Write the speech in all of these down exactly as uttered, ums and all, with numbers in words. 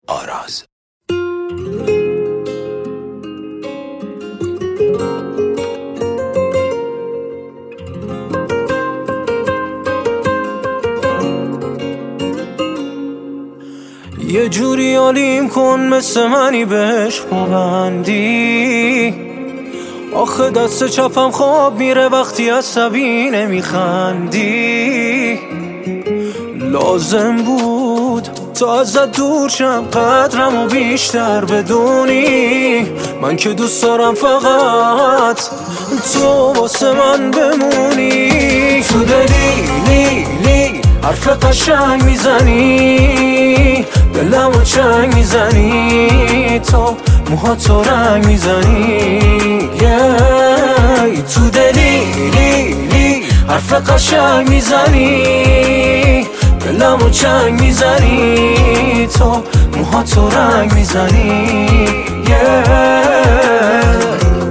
آراز. یه جوری علیم کن مثل منی بهش پابندی، آخه دست چپم خواب میره وقتی عصبی نمیخندی. لازم بود تا ازت دور شم قدرمو بیشتر بدونی، من که دوست دارم فقط تو واسه من بمونی. تو دلی لی لی حرف قشنگ میزنی، دلمو چنگ میزنی، تو موهاتو رنگ میزنی. yeah. تو دلی لی لی حرف قشنگ میزنی، دلمو چنگ میزنی، تو موهاتو رنگ میزنی. yeah.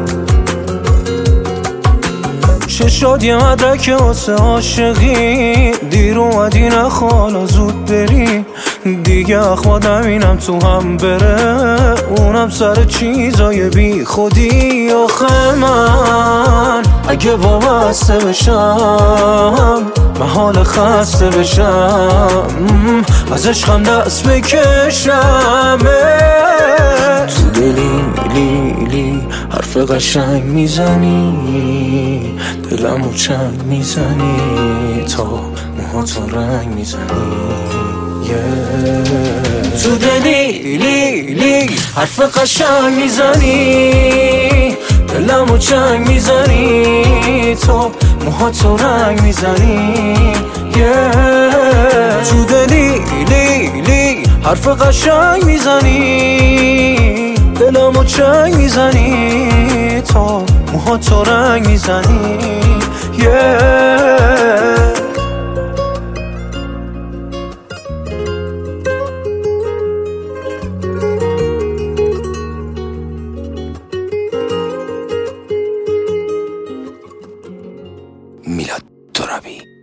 چه شد یه مدرک واسه عاشقی، دیر اومدی نخوالا زود بری، دیگه اخواد نمینم تو هم بره، اونم سر چیزای بی خودی. آخه من اگه وابسته بشم محال خسته بشم، از عشقم دست بکشم. تو دلی لی لی حرف قشنگ میزنی، دلمو چنگ میزنی، تا موهاتو رنگ میزنی. yeah. تو دلی لی لی حرف قشنگ میزنی، دلمو چنگ میزنی، تو موهاتو رنگ میزنی. yeah. تو دلی لی لی حرف قشنگ میزنی، دلمو چنگ میزنی، تو موهاتو رنگ میزنی. yeah. میلاد ترابی.